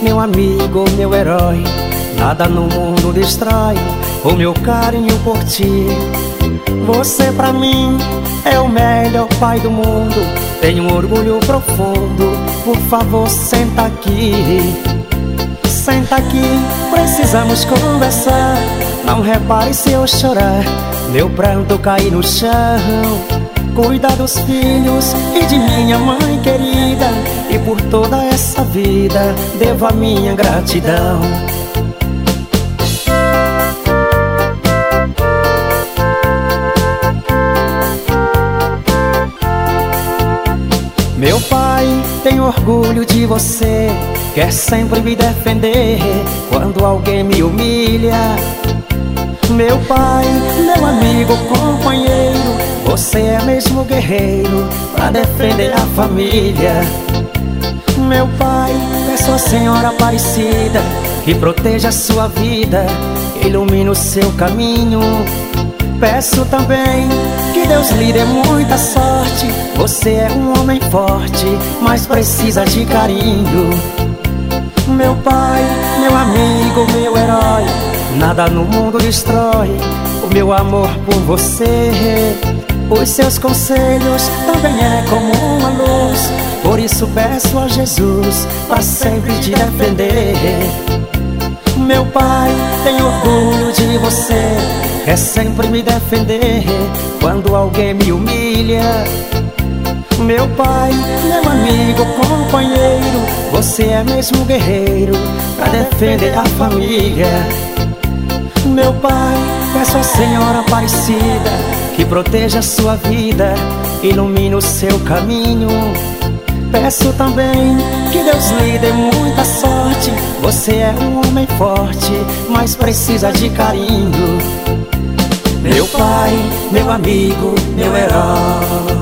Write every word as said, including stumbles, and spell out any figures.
meu amigo, meu herói. Nada no mundo destrói o meu carinho por ti. Você pra mim é o melhor pai do mundo. Tenho um orgulho profundo. Por favor, senta aqui. Senta aqui, precisamos conversar. Não repare se eu chorar, meu pranto cair no chão. Cuida dos filhos e de minha mãe querida, e por toda essa vida devo a minha gratidão. Meu pai tem orgulho de você, quer sempre me defender quando alguém me humilha. Meu pai, meu amigo, companheiro, você é mesmo guerreiro pra defender a família. Meu pai, peço à Senhora Aparecida que proteja a sua vida, ilumine o seu caminho. Peço também que Deus lhe dê muita sorte. Você é um homem forte, mas precisa de carinho. Meu pai, meu amigo, meu herói, nada no mundo destrói o meu amor por você. Os seus conselhos também é como uma luz, por isso peço a Jesus pra sempre te defender. Meu pai tem orgulho de você, quer sempre me defender quando alguém me humilha. Meu pai, meu amigo, companheiro, você é mesmo guerreiro pra defender a família. Meu pai, peço à Senhora Aparecida que proteja a sua vida, ilumine o seu caminho. Peço também que Deus lhe dê muita sorte. Você é um homem forte, mas precisa de carinho. Meu pai, meu amigo, meu herói.